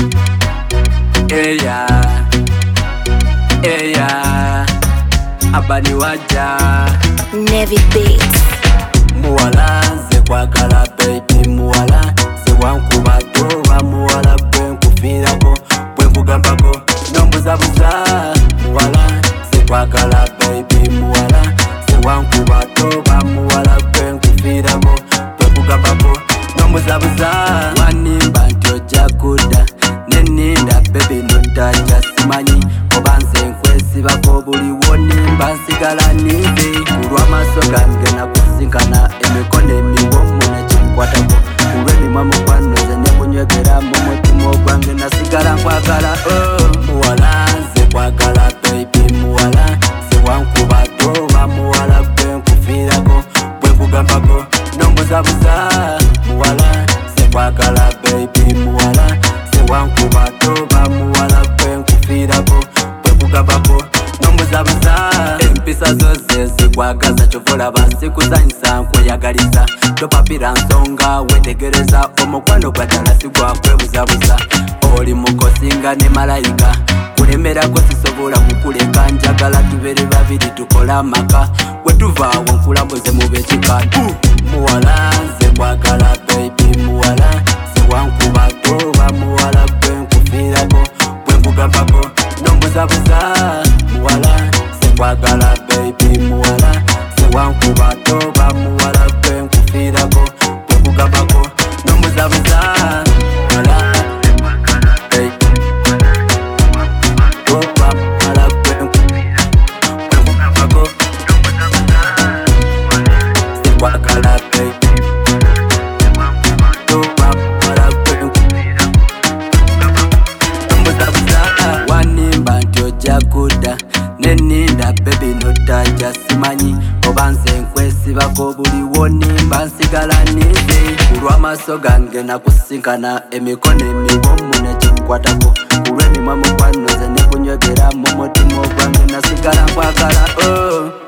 Eya, eya, abani waja Nevi Beats. muwala nze kwagala baby muwala se wankuba toba muwala gwe nkufirako bwe nkugambako nombuzabuza muwala se kwagala baby muwala se wankuba toba muwala gwe nkufirako bwe nkugambako nombuzabuza wanimba nti ojja kudda neninda baby notajja simanyi oba nze nkwesibako buli wonimba nsigala nize kulw'amaaso gange nakusinkana emikono emiwomu nekinkwatako kulw'emimwa mukwano nze nekunywegera mu mutima ogwange nasigala nkwagala muwala nze kwagala baby muwala se wankuba toba muwala gwe nkufirako bwe nkugambako nombuzabuza muwala se kwagala baby muwala se wankuba toba muwala gwe nkufirako bwe nkugambako nombuzabuza empisa zose zikwagaza kyovulaba nsikuzanyisa nkweyagaliza topapira nsonga wetegereza omukwano gwadala sigwakwebuzabuza oli mukosinga ne malayika kulemerako sisobola kukuleka njagala tubere babiri tukola amaka wetuvaawo nkulambuze mubekika muwala nze kwagala baby muwala se wankuba toba muwala gwe nkufirako bwe nkugambako nombuzabuza muwala se kwagala baby muwala se wankuba toba muwala gwe nkufirako bwe nkugambako nombuzabuza muwala baby toba muwala gwe nkufirako se kwagala baby toba muwala gwe nkufirako nombuzabuza wanimba nti ojja kudda neninda baby notajja simanyi oba nze nkwesibako buli wonimba nsigala nize kulw'amaaso gange nakusinkana emikono emiwomu nekinkwatako kulw'emimwa mukwano nze nekunywegera mu mutima ogwange nasigala nkwagala